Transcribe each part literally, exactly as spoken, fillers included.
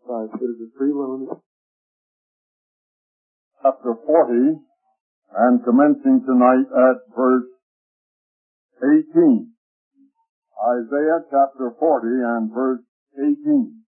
five. But is it free loan? Chapter forty, and commencing tonight at verse eighteen. Isaiah chapter forty and verse eighteen.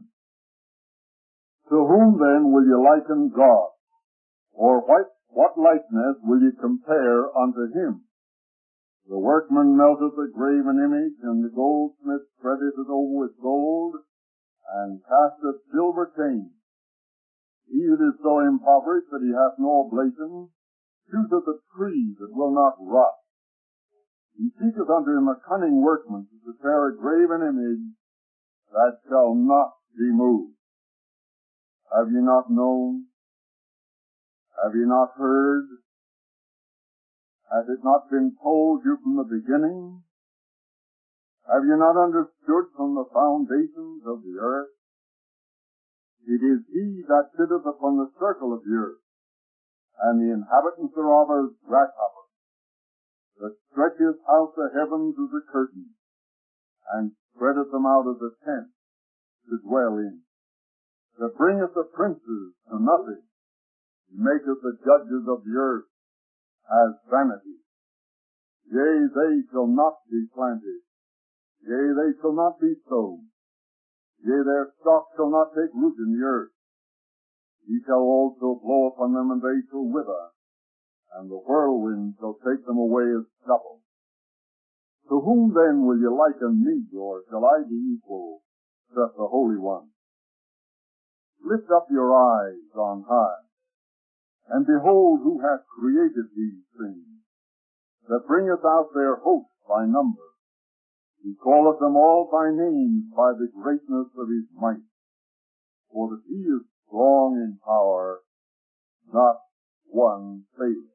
To whom then will you liken God? Or what, what likeness will you compare unto him? The workman melteth the graven image, and the goldsmith spreadeth it over with gold, and casteth silver chains. He that is so impoverished that he hath no oblation, chooseth a tree that will not rot. He seeketh unto him a cunning workman to prepare a graven image that shall not be moved. Have ye not known? Have ye not heard? Hath it not been told you from the beginning? Have ye not understood from the foundations of the earth? It is he that sitteth upon the circle of the earth, and the inhabitants thereof are as grasshoppers, that stretcheth out the heavens as a curtain, and spreadeth them out as a tent to dwell in, that bringeth the princes to nothing, and maketh the judges of the earth as vanity. Yea, they shall not be planted, yea, they shall not be sown, yea, their stalk shall not take root in the earth. He shall also blow upon them, and they shall wither, and the whirlwind shall take them away as stubble. To whom then will ye liken me, or shall I be equal, saith the Holy One? Lift up your eyes on high, and behold who hath created these things, that bringeth out their host by number. He calleth them all by names by the greatness of his might. For that he is strong in power, not one faileth.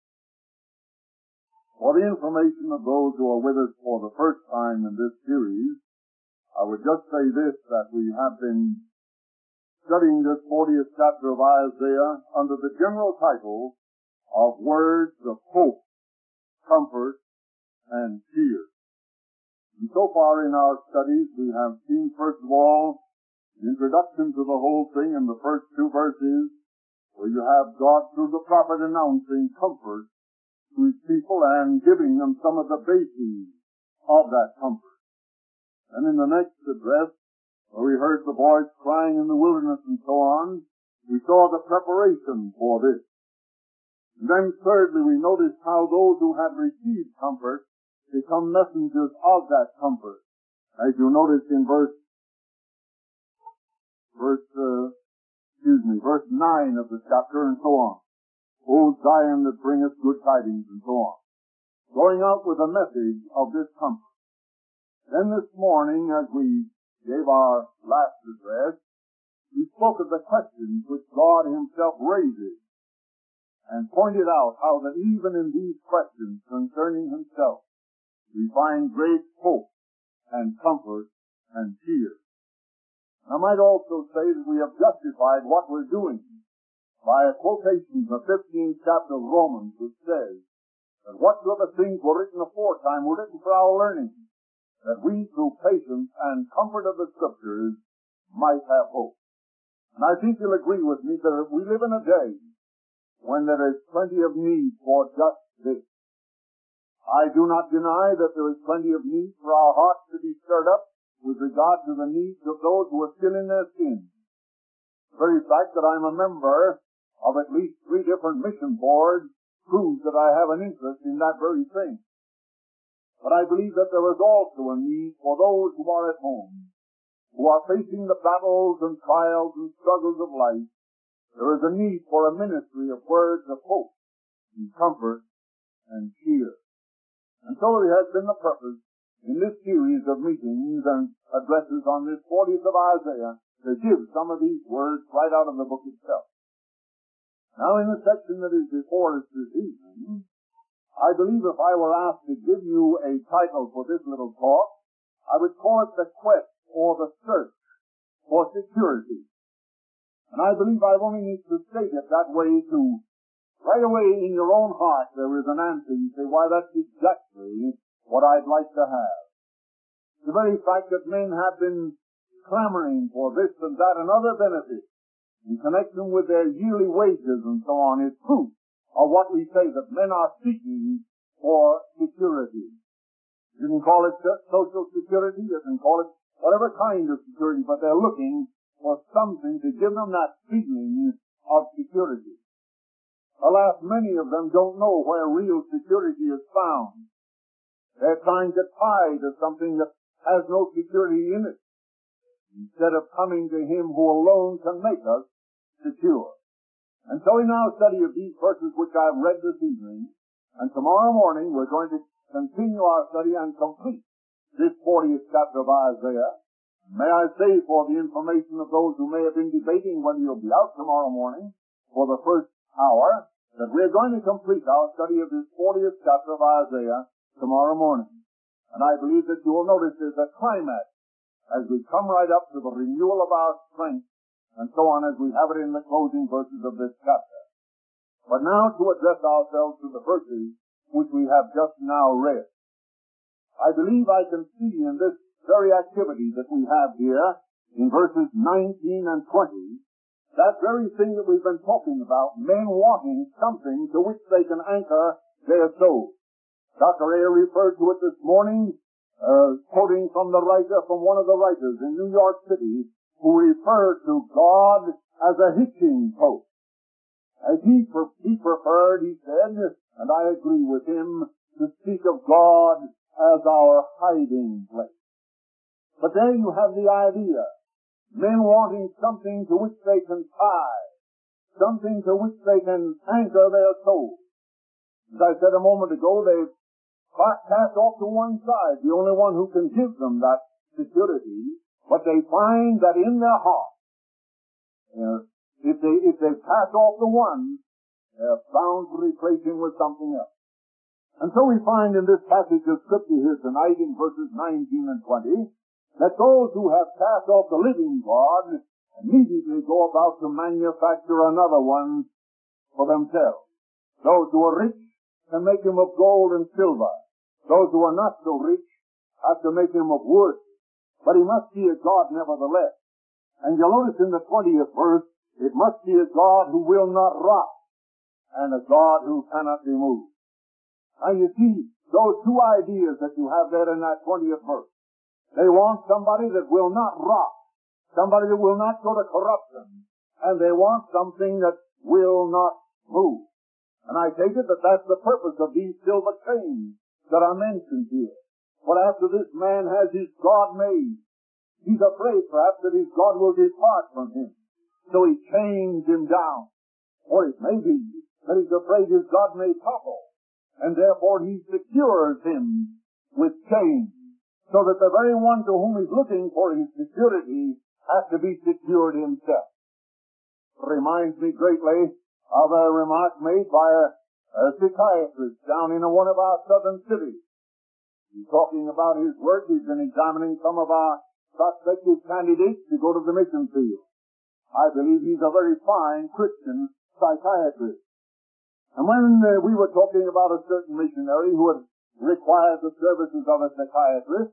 For the information of those who are with us for the first time in this series, I would just say this, that we have been studying this fortieth chapter of Isaiah under the general title of Words of Hope, Comfort, and Cheer. And so far in our studies, we have seen, first of all, the introduction to the whole thing in the first two verses, where you have God through the prophet announcing comfort to his people and giving them some of the bases of that comfort. And in the next address, where we heard the voice crying in the wilderness and so on, we saw the preparation for this. And then thirdly, we noticed how those who had received comfort become messengers of that comfort. As you notice in verse, verse, uh, excuse me, verse nine of the chapter and so on. O Zion that bringeth good tidings and so on. Going out with a message of this comfort. Then this morning, as we gave our last address, we spoke of the questions which God himself raises, and pointed out how that even in these questions concerning himself, we find great hope and comfort and cheer. I might also say that we have justified what we're doing by a quotation from the fifteenth chapter of Romans, which says that whatsoever things were written aforetime were written for our learning, that we through patience and comfort of the Scriptures might have hope. And I think you'll agree with me that we live in a day when there is plenty of need for just this. I do not deny that there is plenty of need for our hearts to be stirred up with regard to the needs of those who are still in their sins. The very fact that I'm a member of at least three different mission boards proves that I have an interest in that very thing. But I believe that there is also a need for those who are at home, who are facing the battles and trials and struggles of life. There is a need for a ministry of words of hope and comfort and cheer. And so it has been the purpose in this series of meetings and addresses on this fortieth of Isaiah to give some of these words right out of the book itself. Now in the section that is before us this evening, I believe if I were asked to give you a title for this little talk, I would call it The Quest or The Search for Security. And I believe I only need to state it that way to right away in your own heart there is an answer. You say, why, that's exactly what I'd like to have. The very fact that men have been clamoring for this and that and other benefits in connection with their yearly wages and so on is proof of what we say, that men are seeking for security. You can call it social security, you can call it whatever kind of security, but they're looking for something to give them that feeling of security. Alas, many of them don't know where real security is found. They're trying to tie to something that has no security in it, instead of coming to Him who alone can make us secure. And so in our study of these verses which I've read this evening, and tomorrow morning we're going to continue our study and complete this fortieth chapter of Isaiah. May I say, for the information of those who may have been debating whether you'll be out tomorrow morning for the first hour, that we're going to complete our study of this fortieth chapter of Isaiah tomorrow morning. And I believe that you will notice there's a climax as we come right up to the renewal of our strength, and so on, as we have it in the closing verses of this chapter. But now to address ourselves to the verses which we have just now read. I believe I can see in this very activity that we have here, in verses nineteen and twenty, that very thing that we've been talking about, men wanting something to which they can anchor their souls. Doctor A. referred to it this morning, uh, quoting from the writer, from one of the writers in New York City, who referred to God as a hitching post. As he, pre- he preferred, he said, and I agree with him, to speak of God as our hiding place. But there you have the idea. Men wanting something to which they can tie, something to which they can anchor their souls. As I said a moment ago, they've cast off to one side the only one who can give them that security, but they find that in their heart, uh, if they if they pass off the one, they're bound to replace him with something else. And so we find in this passage of Scripture here tonight, in verses nineteen and twenty, that those who have cast off the living God immediately go about to manufacture another one for themselves. Those who are rich can make him of gold and silver. Those who are not so rich have to make him of wood. But he must be a God nevertheless. And you'll notice in the twentieth verse, it must be a God who will not rot, and a God who cannot be moved. Now you see, those two ideas that you have there in that twentieth verse. They want somebody that will not rot, somebody that will not go to corruption, and they want something that will not move. And I take it that that's the purpose of these silver chains that are mentioned here. But after this man has his God made, he's afraid perhaps that his God will depart from him. So he chains him down. Or it may be that he's afraid his God may topple, and therefore he secures him with chains, so that the very one to whom he's looking for his security has to be secured himself. It reminds me greatly of a remark made by a, a psychiatrist down in a, one of our southern cities. He's talking about his work. He's been examining some of our prospective candidates to go to the mission field. I believe he's a very fine Christian psychiatrist. And when uh, we were talking about a certain missionary who had required the services of a psychiatrist,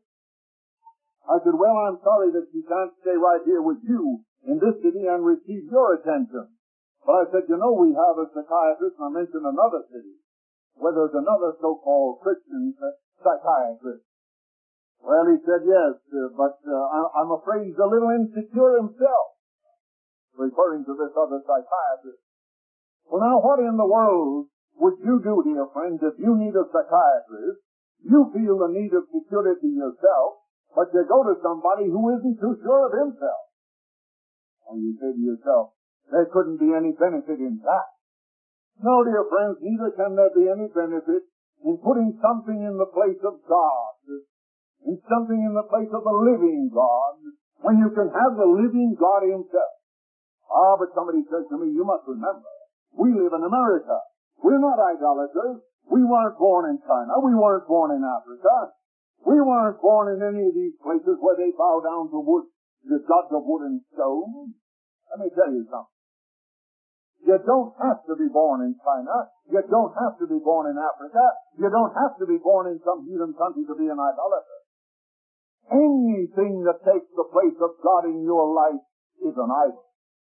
I said, well, I'm sorry that she can't stay right here with you in this city and receive your attention. But I said, you know, we have a psychiatrist, and I mentioned another city where there's another so-called Christian psychiatrist. Well, he said, yes, uh, but uh, I'm afraid he's a little insecure himself, referring to this other psychiatrist. Well, now, what in the world would you do, dear friends, if you need a psychiatrist, you feel the need of security yourself, but you go to somebody who isn't too sure of himself? And you say to yourself, there couldn't be any benefit in that. No, dear friends, neither can there be any benefit in putting something in the place of God, in something in the place of the living God, when you can have the living God himself. Ah, but somebody says to me, you must remember, we live in America. We're not idolaters. We weren't born in China. We weren't born in Africa. We weren't born in any of these places where they bow down to wood, the gods of wood and stone. Let me tell you something. You don't have to be born in China. You don't have to be born in Africa. You don't have to be born in some heathen country to be an idolater. Anything that takes the place of God in your life is an idol.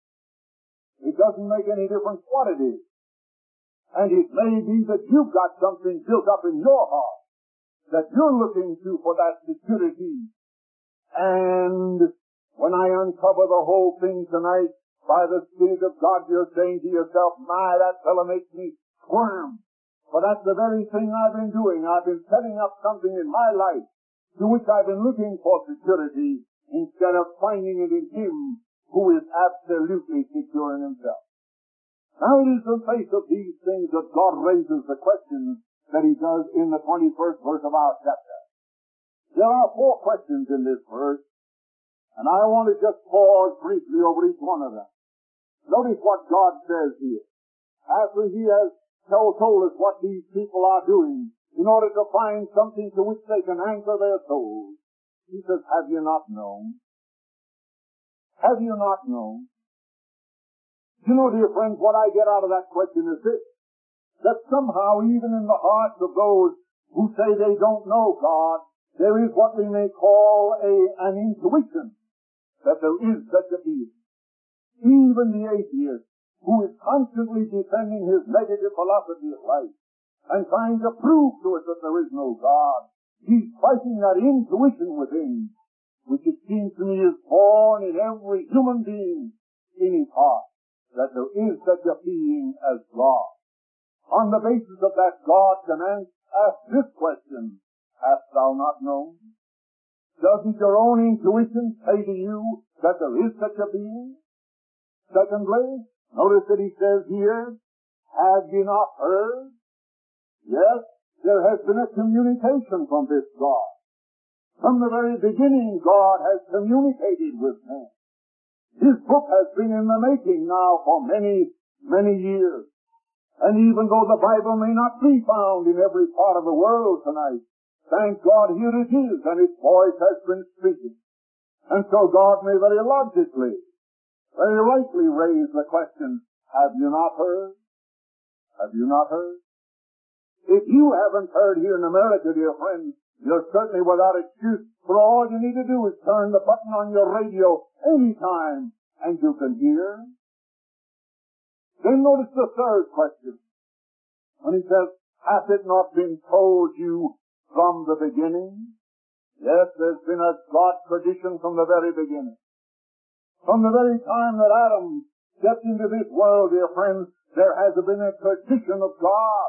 It doesn't make any difference what it is. And it may be that you've got something built up in your heart that you're looking to for that security. And when I uncover the whole thing tonight, by the Spirit of God, you're saying to yourself, my, that fellow makes me squirm. For that's the very thing I've been doing. I've been setting up something in my life to which I've been looking for security instead of finding it in Him who is absolutely secure in Himself. Now it is in the face of these things that God raises the questions that He does in the twenty-first verse of our chapter. There are four questions in this verse, and I want to just pause briefly over each one of them. Notice what God says here. After He has told, told us what these people are doing in order to find something to which they can anchor their souls, He says, have you not known? Have you not known? You know, dear friends, what I get out of that question is this, that somehow even in the hearts of those who say they don't know God, there is what we may call a, an intuition that there is such a being. Even the atheist, who is constantly defending his negative philosophy of life and trying to prove to us that there is no God, he's fighting that intuition within, which it seems to me is born in every human being in his heart, that there is such a being as God. On the basis of that, God can ask this question, hast thou not known? Doesn't your own intuition say to you that there is such a being? Secondly, notice that He says here, have you not heard? Yes, there has been a communication from this God. From the very beginning, God has communicated with man. His book has been in the making now for many, many years. And even though the Bible may not be found in every part of the world tonight, thank God here it is, and its voice has been speaking. And so God may very logically, very rightly raise the question, have you not heard? Have you not heard? If you haven't heard here in America, dear friends, you're certainly without excuse, for all you need to do is turn the button on your radio any time, and you can hear. Then notice the third question. When He says, hath it not been told you from the beginning? Yes, there's been a God tradition from the very beginning. From the very time that Adam stepped into this world, dear friends, there has been a tradition of God.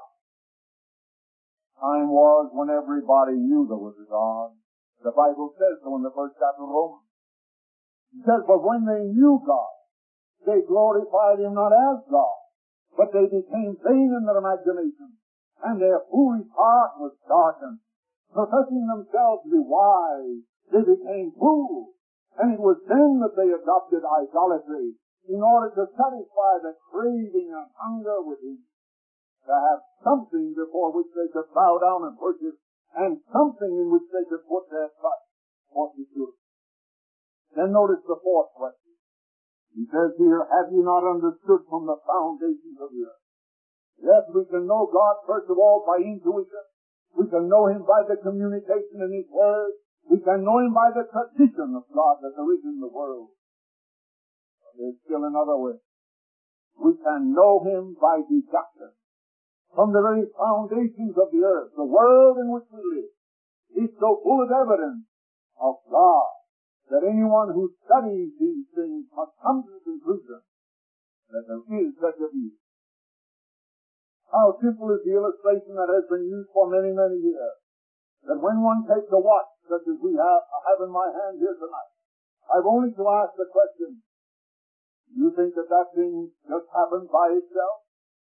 Time was when everybody knew there was a God. The Bible says so in the first chapter of Romans. It says, but when they knew God, they glorified Him not as God, but they became vain in their imagination, and their foolish heart was darkened. Professing themselves to be wise, they became fools. And it was then that they adopted idolatry in order to satisfy the craving and hunger within, to have something before which they could bow down and worship, and something in which they could put their trust for security. Then notice the fourth question. He says here, have you not understood from the foundations of the earth? Yes, we can know God first of all by intuition. We can know Him by the communication in His Word. We can know Him by the tradition of God that there is in the world. But there's still another way. We can know Him by deduction. From the very foundations of the earth, the world in which we live is so full of evidence of God that anyone who studies these things must come to the conclusion that there is such a being. How simple is the illustration that has been used for many, many years, that when one takes a watch, such as we have, have in my hand here tonight, I've only to ask the question, do you think that that thing just happened by itself?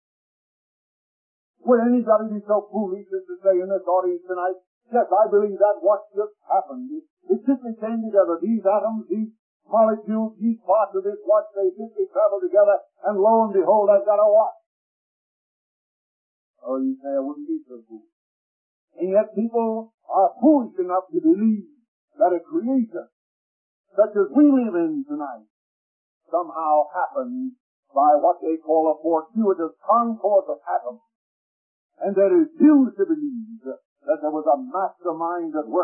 Would anybody be so foolish as to say in this audience tonight, yes, I believe that watch just happened. It, it simply came together. These atoms, these molecules, these parts of this watch, they simply travel together, and lo and behold, I've got a watch. Oh, you say I wouldn't be so foolish. And yet people are foolish enough to believe that a creation, such as we live in tonight, somehow happened by what they call a fortuitous concourse of atoms. And they refuse to believe that there was a mastermind at work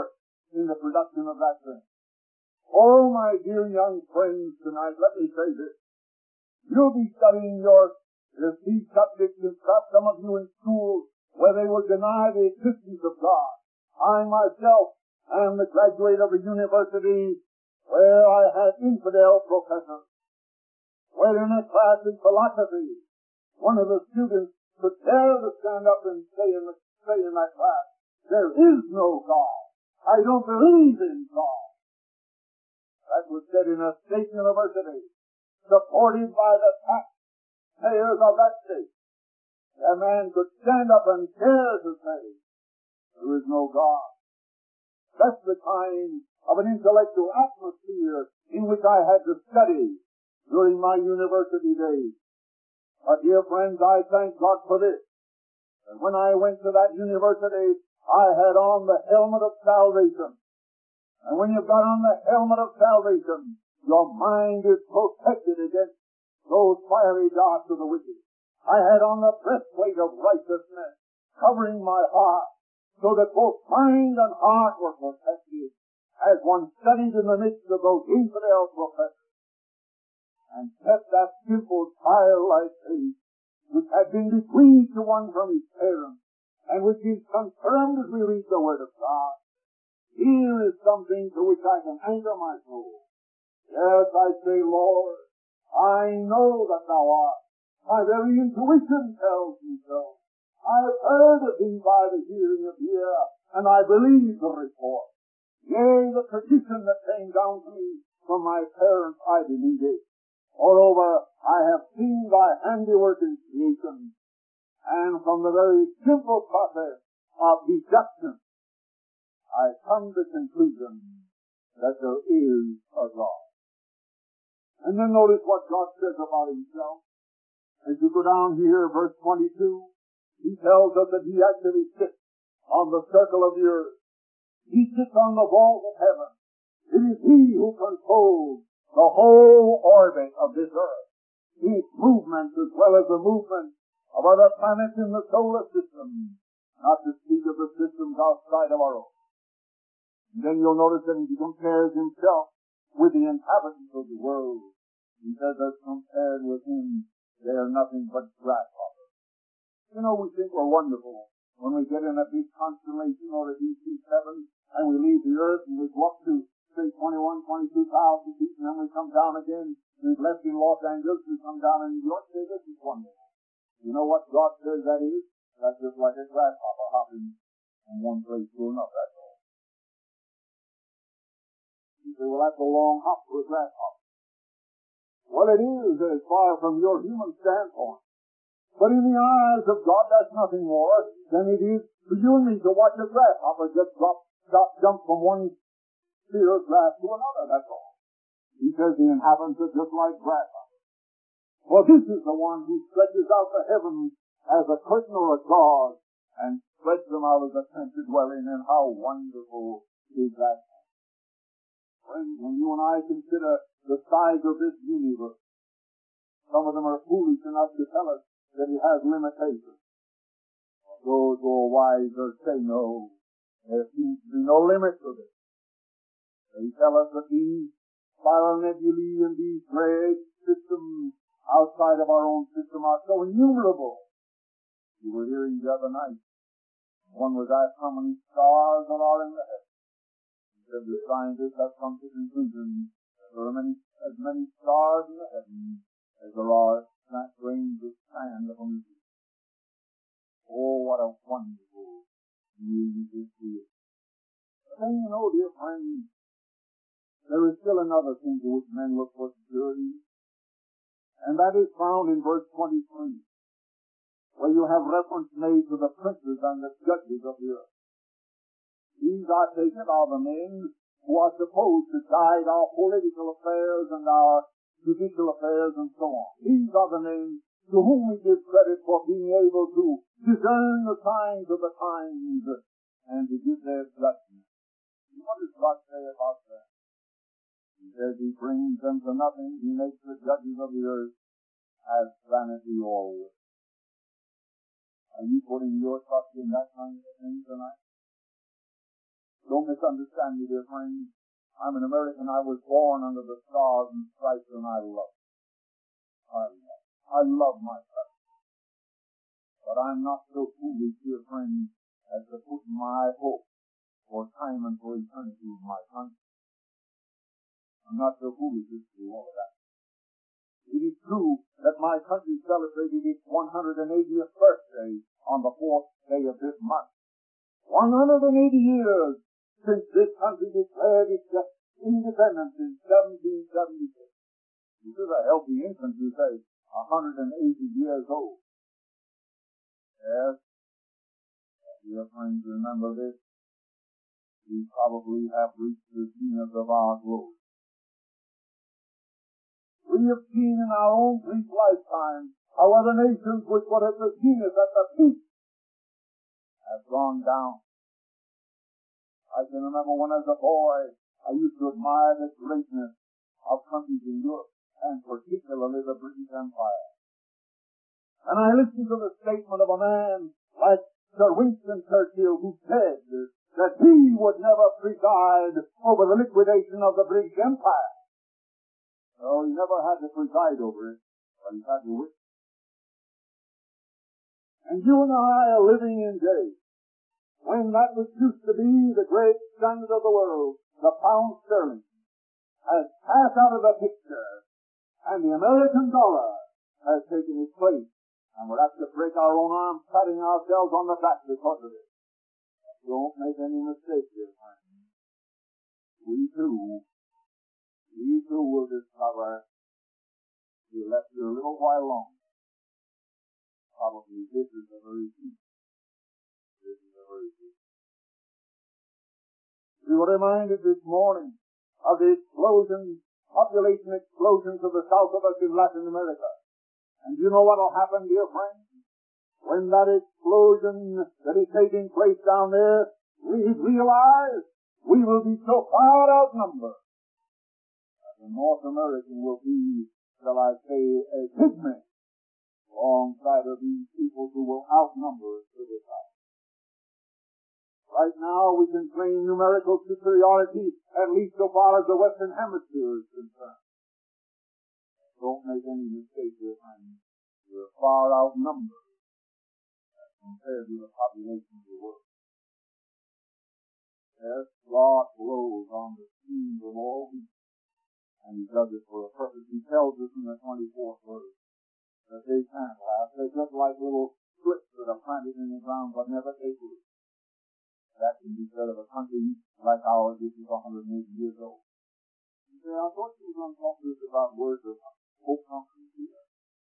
in the production of that thing. Oh, my dear young friends, tonight, let me say this. You'll be studying your uh, these subjects, and perhaps some of you in school, where they will deny the existence of God. I myself am the graduate of a university where I had infidel professors. Where in a class in philosophy, one of the students could dare to stand up and say in, the, say in that class, there is no God. I don't believe in God. That was said in a state university, supported by the taxpayers of that state. A man could stand up and dare to say, there is no God. That's the kind of an intellectual atmosphere in which I had to study during my university days. But dear friends, I thank God for this. And when I went to that university, I had on the helmet of salvation. And when you've got on the helmet of salvation, your mind is protected against those fiery darts of the wicked. I had on the breastplate of righteousness, covering my heart, so that both mind and heart were protected, as one studied in the midst of those infidel professors, and kept that simple childlike faith, which had been bequeathed to one from his parents, and which is confirmed as we read the Word of God. Here is something to which I can anchor my soul. Yes, I say, Lord, I know that thou art. My very intuition tells me so. I have heard of thee by the hearing of ear, and I believe the report. Yea, the tradition that came down to me from my parents, I believe it. Moreover, I have seen thy handiwork in creation, and from the very simple process of deduction, I come to the conclusion that there is a God. And then notice what God says about himself. As you go down here, verse twenty-two, he tells us that he actually sits on the circle of the earth. He sits on the vault of heaven. It is he who controls the whole orbit of this earth, its movements as well as the movements of other planets in the solar system, not to speak of the systems outside of our own. And then you'll notice that he compares himself with the inhabitants of the world. He says that compared with him, they are nothing but grasshoppers. You know, we think we're wonderful when we get in a big constellation or a D C seven and we leave the earth and we go up to, say, twenty-one, twenty-two thousand feet, and then we come down again. We've left in Los Angeles, we come down in New York, say, this is wonderful. You know what God says that is? That's just like a grasshopper hopping from one place to another, that's all. You say, well, that's a long hop for a grasshopper. Well, it is as far from your human standpoint. But in the eyes of God, that's nothing more than it is for you and me to watch a grasshopper just drop, drop, jump from one spear of grass to another, that's all. He says the inhabitants are just like grasshoppers. For this is the one who stretches out the heavens as a curtain or a gauze and spreads them out as a tent to dwell in, and how wonderful is that. Friends, when you and I consider the size of this universe, some of them are foolish enough to tell us that it has limitations. Those who are wiser say no. There seems to be no limit to this. They tell us that these spiral nebulae and these great systems outside of our own system are so innumerable. We were hearing the other night. One was asked how many stars there are in the heavens. He said the scientists have come to the conclusion that there are many, as many stars in the heavens as there are flat grains of sand upon the sea. Oh, what a wonderful view this is. But then, you know, dear friends, there is still another thing to which men look for security, and that is found in verse twenty-three, where you have reference made to the princes and the judges of the earth. These, I take it, are the men who are supposed to guide our political affairs and our judicial affairs and so on. These are the men to whom we give credit for being able to discern the signs of the times and to give their judgment. What does God say about that? He says he brings them to nothing. He makes the judges of the earth as vanity always. Are you putting your trust in that kind of thing tonight? Don't misunderstand me, dear friends. I'm an American. I was born under the stars and stripes, and I love it. I love it. I love my country. But I'm not so foolish, dear friends, as to put my hope for time and for eternity in my country. I'm not so foolish as to do all of that. It is true that my country celebrated its one hundred eightieth birthday on the fourth day of this month. one hundred eighty years since this country declared its independence in seventeen seventy-six. This is a healthy infant, you say, one hundred eighty years old. Yes, dear friends, remember this. We probably have reached the zenith of our glory. We have seen in our own brief lifetime how other nations which were at the zenith, at the peak, have gone down. I can remember when as a boy I used to admire the greatness of countries in Europe, and particularly the British Empire. And I listened to the statement of a man like Sir Winston Churchill, who said that he would never preside over the liquidation of the British Empire. So he never had to preside over it, but he had to wish. And you and I are living in days when that which used to be the great standard of the world, the pound sterling, has passed out of the picture, and the American dollar has taken its place, and we're apt to break our own arms patting ourselves on the back because of it. Don't make any mistake, dear friends. We too, we too will discover, if we left here a little while longer, probably this is the very peak. This is the very peak. We were reminded this morning of the explosion, population explosions of the south of us in Latin America. And do you know what will happen, dear friends? When that explosion that is taking place down there, we realize we will be so far outnumbered that the North American will be, shall I say, a pygmy alongside of these people who will outnumber us to the south. Right now we can claim numerical superiority, at least so far as the Western Hemisphere is concerned. Don't make any mistake, dear friends. We're far outnumbered compared to the population of the world. Yes, God blows on the streams of all people, and he does it for a purpose. He tells us in the twenty-fourth verse that they can't last. They're just like little slips that are planted in the ground but never take root. That can be said of a country like ours, which is one hundred eighty years old. You say, I thought you were going to talk to us about words of hope country here.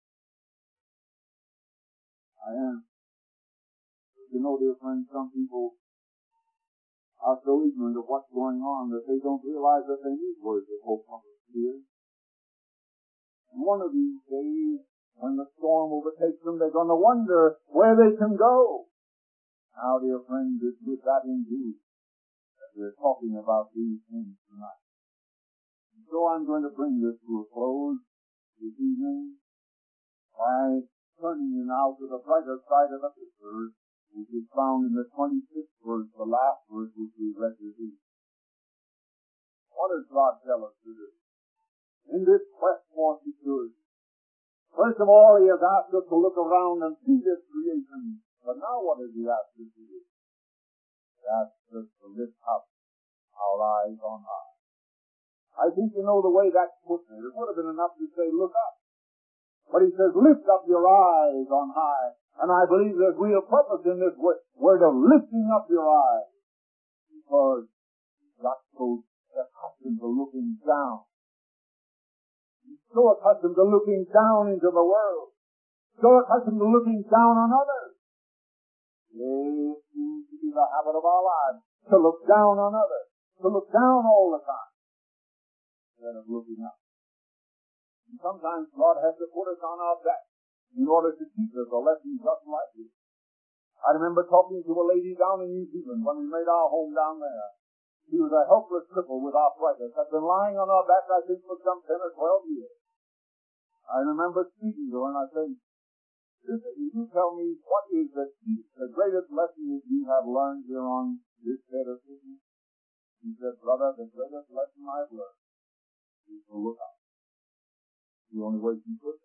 I am. You know, dear friends, some people are so ignorant of what's going on that they don't realize that they need words of hope coming here. And one of these days, when the storm overtakes them, they're going to wonder where they can go. Now, dear friends, it's with that in view that we're talking about these things tonight. And so I'm going to bring this to a close this evening by turning you now to the brighter side of the picture, which is found in the twenty-sixth verse, the last verse which we read this evening. What does God tell us to do in this quest for security? First of all, he has asked us to look around and see this creation. But now what has he asked us to do? He asked us to lift up our eyes on high. I think you know the way that's put there. It would have been enough to say, look up. But he says, lift up your eyes on high. And I believe there's real purpose in this word of lifting up your eyes. Because you've got so accustomed to looking down. You're so accustomed to looking down into the world. So accustomed to looking down on others. It seems to be the habit of our lives to look down on others. To look down all the time. Instead of looking up. And sometimes God has to put us on our back in order to teach us a lesson just like this. I remember talking to a lady down in New Zealand when we made our home down there. She was a helpless cripple with arthritis, had been lying on her back, I think, for some ten or twelve years. I remember speaking to her and I said, Sister, can you tell me what is the, the greatest lesson that you have learned here on this bed of sickness? He said, brother, the greatest lesson I've learned is to look up. The only way she could.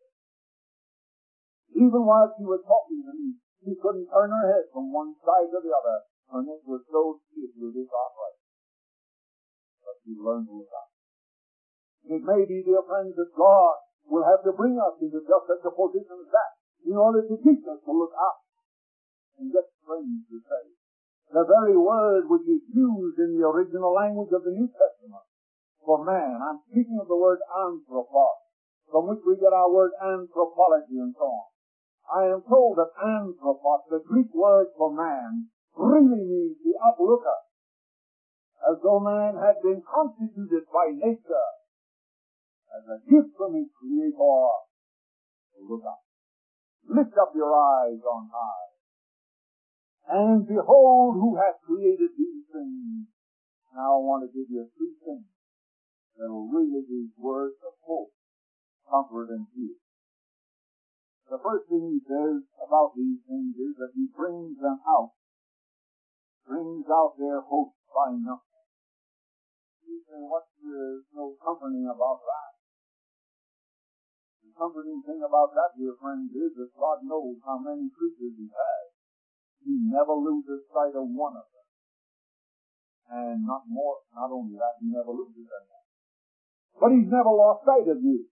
Even while she was talking to me, she couldn't turn her head from one side to the other. Her neck was so stiff with this arthritis. But she learned to look up. It may be, dear friends, that God will have to bring us into just such a position as that in order to teach us to look up and get strength to say. The very word which is used in the original language of the New Testament for man, I'm speaking of the word anthropos, from which we get our word anthropology and so on. I am told that anthropos, the Greek word for man, really means the uplooker, as though man had been constituted by nature as a gift from his Creator to look up. Lift up your eyes on high, and behold who hath created these things. Now I want to give you three things that will really be words of hope, comfort, and peace. The first thing he says about these things is that he brings them out, brings out their hope by number. You say, what's uh, so comforting about that? The comforting thing about that, dear friends, is that God knows how many creatures he has. He never loses sight of one of them. And not more, not only that, he never loses them. But he's never lost sight of you.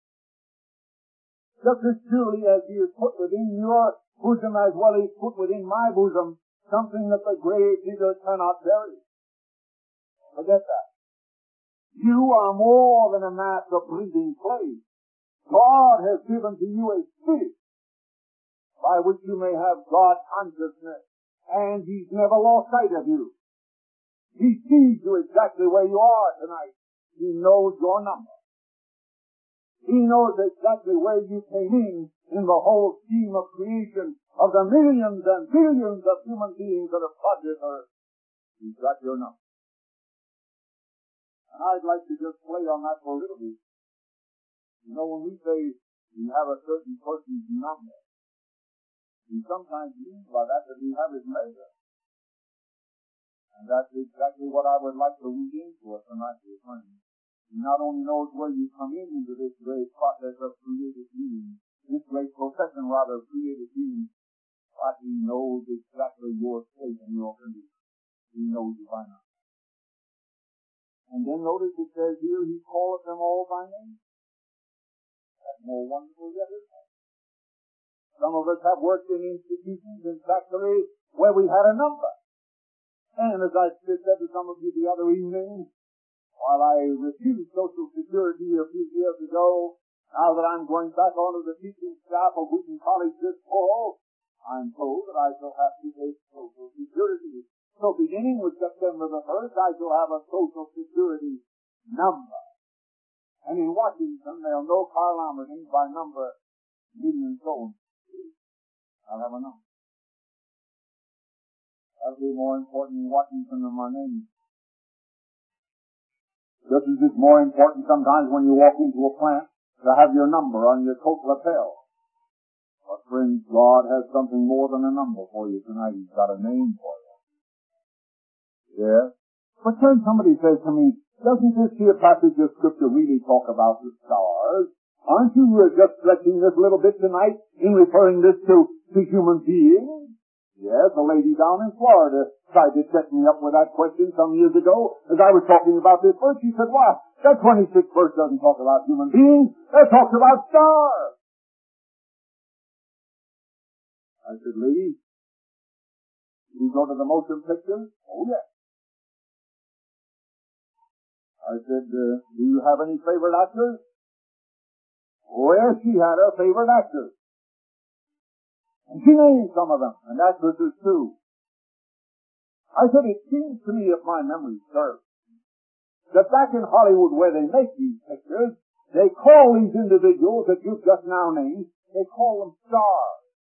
Just as surely as he has put within your bosom as well as put within my bosom something that the grave digger cannot bury. Forget that. You are more than a mass of breathing clay. God has given to you a spirit by which you may have God consciousness, and he's never lost sight of you. He sees you exactly where you are tonight. He knows your number. He knows exactly where you came in in the whole scheme of creation of the millions and billions of human beings that have trod this earth. He's got your number. And I'd like to just play on that for a little bit. You know, when we say we have a certain person's number, we sometimes mean by that that we have his measure. And that's exactly what I would like to read into us tonight, dear friends. He not only knows where you come in into this great process of created being, this great procession, rather, of created being, but he knows exactly your state and your condition. He knows you by now. And then notice it says here, he calleth them all by name. That's more wonderful yet, isn't it? Some of us have worked in institutions and factories where we had a number. And as I said to some of you the other evening, while I refused Social Security a few years ago, now that I'm going back onto the teaching staff of Wheaton College this fall, I'm told that I shall have to take Social Security. So beginning with September the first, I shall have a Social Security number. And in Washington, they'll know Carl Amerton by number million sold. I'll have a number. That'll be more important in Washington than my name. Just as it's more important sometimes when you walk into a plant to have your number on your coat lapel. But friends, God has something more than a number for you tonight. He's got a name for you. Yes? But then somebody says to me, doesn't this here passage of Scripture really talk about the stars? Aren't you uh, just stretching this little bit tonight in referring this to, to human beings? Yes, a lady down in Florida tried to set me up with that question some years ago as I was talking about this verse. She said, "What? That twenty-sixth verse doesn't talk about human beings. That talks about stars." I said, "Lady, you go to the motion picture?" "Oh, yes." I said, uh, "Do you have any favorite actors?" "Oh, yes, she had her favorite actors. And she named some of them, and actresses too." I said, "It seems to me, if my memory serves, that back in Hollywood where they make these pictures, they call these individuals that you've just now named, they call them stars.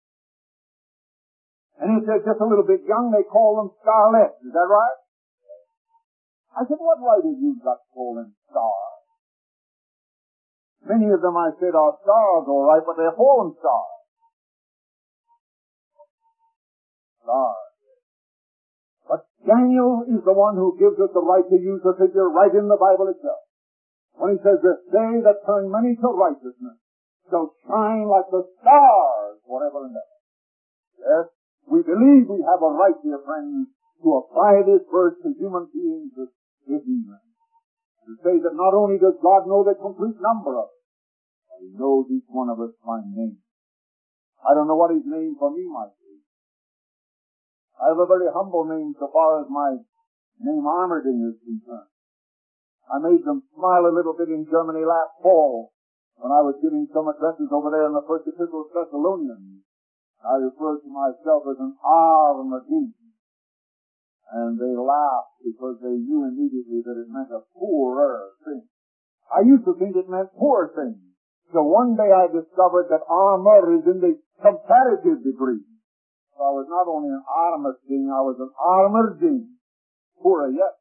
And if they're just a little bit young, they call them starlets. Is that right?" I said, "What right have you got to call them stars? Many of them," I said, "are stars, all right, but they're fallen stars." Stars. But Daniel is the one who gives us the right to use the figure right in the Bible itself. When he says, this day that turn many to righteousness shall shine like the stars forever and ever. Yes, we believe we have a right, dear friends, to apply this verse to human beings this, this evening. To say that not only does God know the complete number of us, but He knows each one of us by name. I don't know what His name for me might be. I have a very humble name so far as my name Armerding is concerned. I made them smile a little bit in Germany last fall when I was giving some addresses over there in the First Epistle of Thessalonians. I referred to myself as an Armerding. And they laughed because they knew immediately that it meant a poorer thing. I used to think it meant poor thing. So one day I discovered that armor is in the comparative degree. So I was not only an Armerding, I was an Armerding. Poorer yet.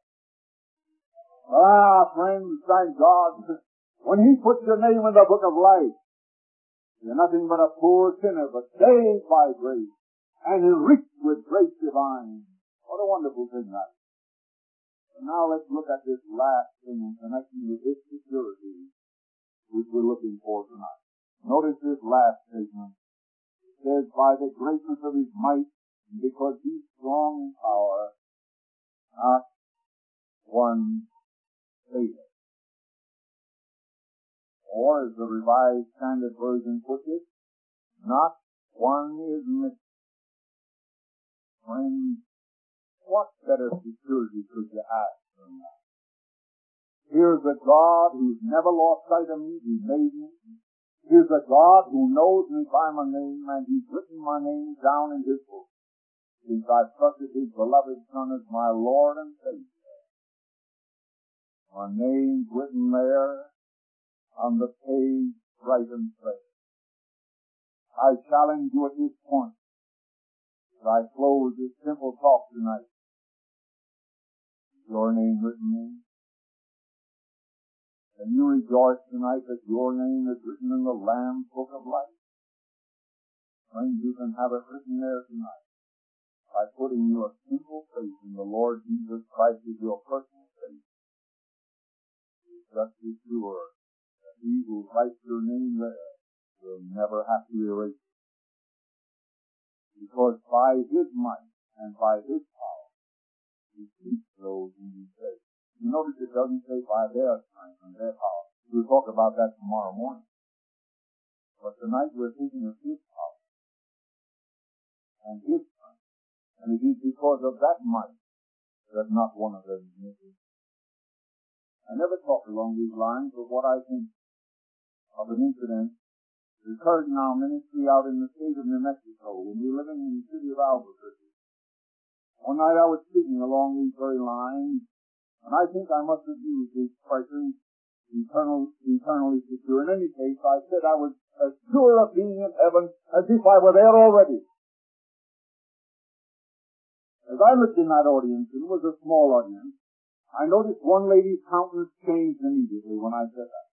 Ah, friends, thank God. When He puts your name in the book of life, you're nothing but a poor sinner, but saved by grace and enriched with grace divine. What a wonderful thing that is. And now let's look at this last thing in connection with this security which we're looking for tonight. Notice this last statement. It says, by the greatness of His might, and because He's strong in power, not one faileth. Or, as the Revised Standard Version puts it, not one is missing. Friends, what better security could you ask than that? Here's a God who's never lost sight of me. He made me. Here's a God who knows me by my name, and He's written my name down in His book, since I've trusted His beloved Son as my Lord and Savior. My name's written there on the page bright and straight. I challenge you at this point, as I close this simple talk tonight. Is your name written in? Can you rejoice tonight that your name is written in the Lamb's Book of Life? Friends, you can have it written there tonight by putting your simple faith in the Lord Jesus Christ as your personal faith. Just be sure that He who writes your name there will never have to erase it. Because by His might and by His power, He keeps those whom He saves. You notice it doesn't say by their strength and their power. We'll talk about that tomorrow morning. But tonight we're thinking of His power and His strength. And it is because of that might that not one of them is missing. I never talk along these lines of what I think of an incident that occurred in our ministry out in the state of New Mexico when we were living in the city of Albuquerque. One night I was speaking along these very lines, and I think I must have used the expression eternal, eternally secure. In any case, I said I was as sure of being in heaven as if I were there already. As I looked in that audience, and it was a small audience, I noticed one lady's countenance changed immediately when I said that.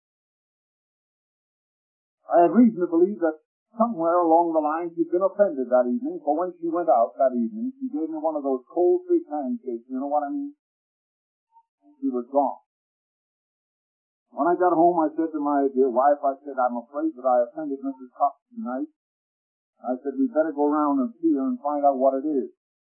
I had reason to believe that somewhere along the line she'd been offended that evening, for when she went out that evening, she gave me one of those cold feet handshakes, you know what I mean? And she was gone. When I got home, I said to my dear wife, I said, I'm afraid that I offended Missus Cox tonight. I said, we'd better go round and see her and find out what it is.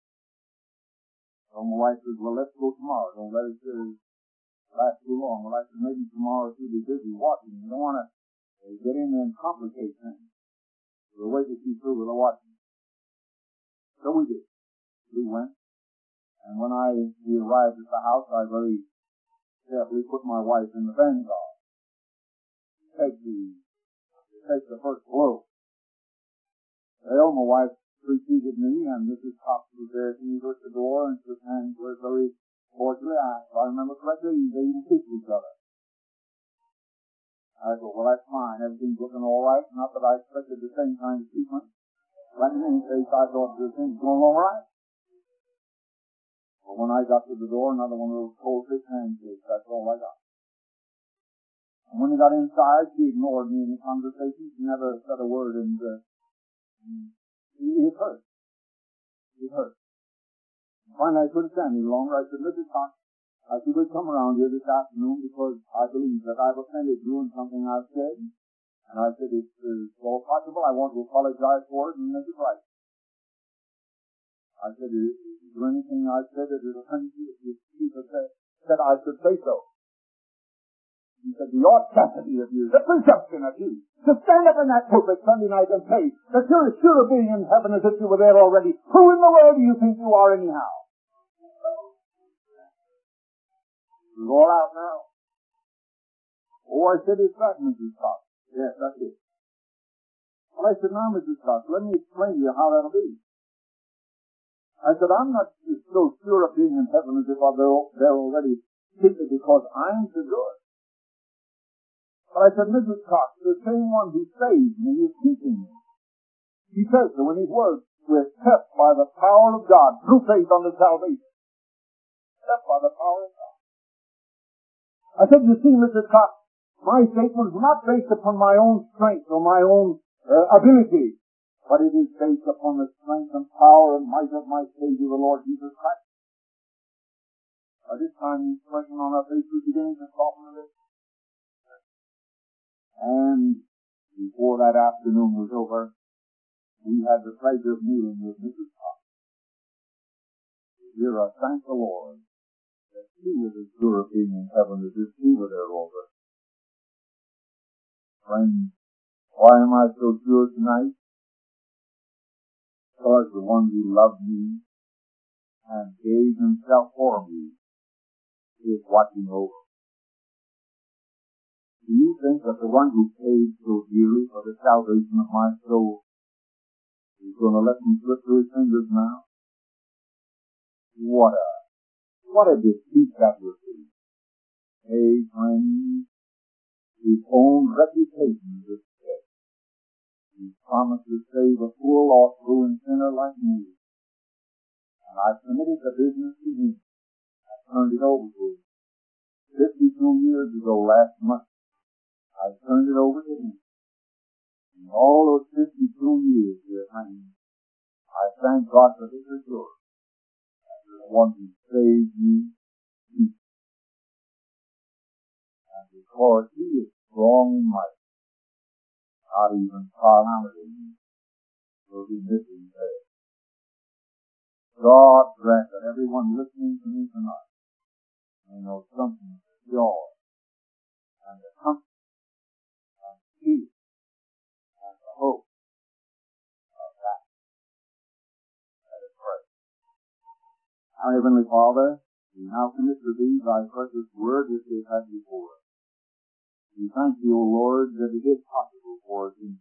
So my wife says, well, let's go tomorrow. Don't let it uh, last too long. Well, I said, maybe tomorrow she'll be busy watching. You don't want to uh, get in there and complicate things. We'll wait to see through with the watching. So we did. We went. And when I we arrived at the house, I very carefully put my wife in the vanguard. Take the, take the first blow. Well, my wife preceded me, and Missus Cox was there to meet her at the door, and shook hands with her very cordially. If I remember correctly, they even kissed each other. I thought, well, that's fine. Everything's looking all right. Not that I expected the same kind of treatment. But in any case, I thought the thing's going all right. But when I got to the door, another one of those cold fish handshakes. That's all I got. And when he got inside, she ignored me in the conversation. She never said a word, and uh, it hurt. It hurt. Finally, I couldn't stand any longer. I said, Missus Cox, I said, we'll come around here this afternoon because I believe that I've offended you in something I've said. And I said, if it's all possible, I want to apologize for it and make it right. I said, is, is there anything I've said that has offended you? If you said, said I should say so. He said, the audacity of you, the presumption of you, to stand up in that pulpit Sunday night and say that you're as sure of being in heaven as if you were there already. Who in the world do you think you are anyhow? It's all out now. Oh, I said, it's that, Missus Cox. Yes, that's it. Well, I said, now, Missus Cox, let me explain to you how that'll be. I said, I'm not so sure of being in heaven as if they're already simply because I'm so good. But I said, Missus Cox, the same one who saved me is keeping me. He says so in his words, we're kept by the power of God through faith unto salvation. Kept by the power of God. I said, you see, Missus Cox, my statement is not based upon my own strength or my own uh, ability, but it is based upon the strength and power and might of my Savior, the Lord Jesus Christ. By this time, the expression on our face was beginning to soften a bit. And before that afternoon was over, we had the pleasure of meeting with Missus Cox. Here I thank the Lord that she was as sure of being in heaven as if she were there over. Friends, why am I so sure tonight? Because the one who loved me and gave himself for me is watching over. Do you think that the one who paid so dearly for the salvation of my soul is going to let me slip through his fingers now? What a, what a defeat that would be. Hey, friends, his own reputation is at stake. He promised to save a poor lost ruined sinner like me. And I committed the business to him. I turned it over to him. Fifty-two years ago last month, I turned it over to him. In all those fifty-two years, dear friends, I thank God for this assurance that the one who saved me, he. And because he is strong in might, not even calamity will be missing there. God grant that everyone listening to me tonight may know something of the joy and the comfort and peace and the hope of that. Let us pray. Our Heavenly Father, we now commit to Thee Thy precious word which we have before us. We thank Thee, O Lord, that it is possible for us in